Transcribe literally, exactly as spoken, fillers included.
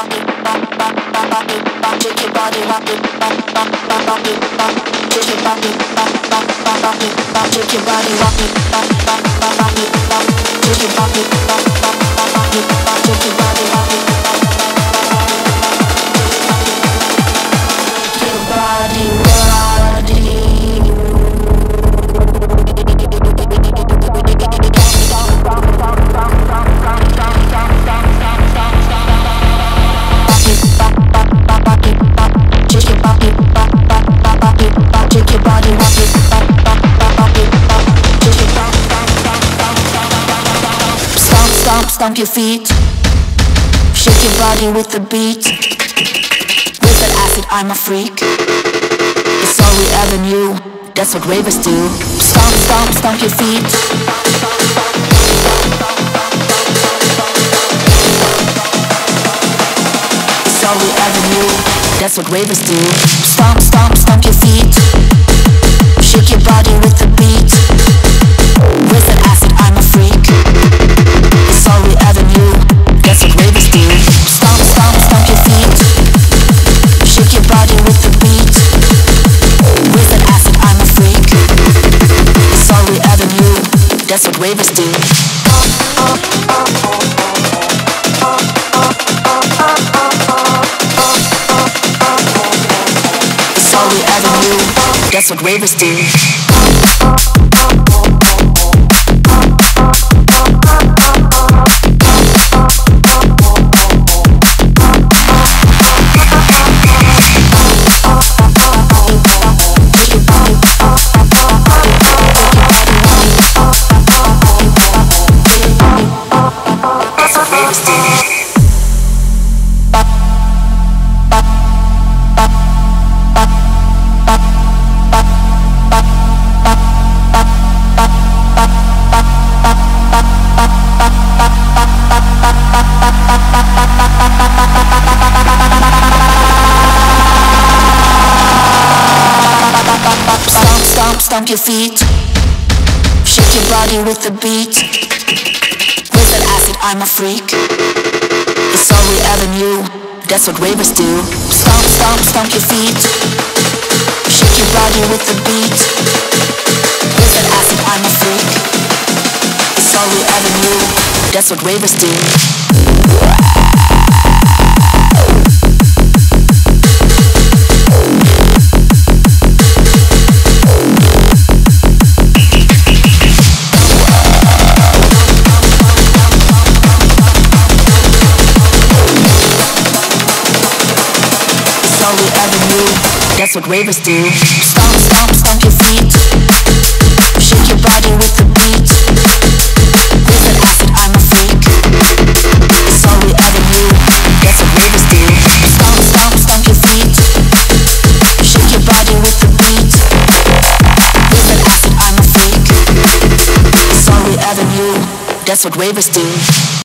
Stomp your feet, shake your body with the beat. With that acid, I'm a freak. It's all we ever knew, that's what ravers do. Stomp, stomp, stomp your feet. It's all we ever knew, that's what ravers do. Stomp, stomp, stomp your feet, shake your body with the beat. With that acid, I'm a freak. It's all we ever knew, that's what ravers do. Stomp, stomp, stomp your feet, shake your body with the beat. With that acid, I'm a freak. It's all we ever knew, that's what ravers do. It's all we ever knew, that's what ravers do. Stomp your feet, shake your body with the beat. With that acid, I'm a freak. It's all we ever knew, that's what ravers do. Stomp, stomp, stomp your feet, shake your body with the beat. With that acid, I'm a freak. It's all we ever knew, that's what ravers do. That's what ravers do. Stomp, stomp, stomp your feet, shake your body with the beat. With that acid, I'm a freak. It's all we ever knew, that's what ravers do. Stomp, stomp, stomp your feet, shake your body with the beat. With that acid, I'm a freak. It's all we ever knew, that's what ravers do.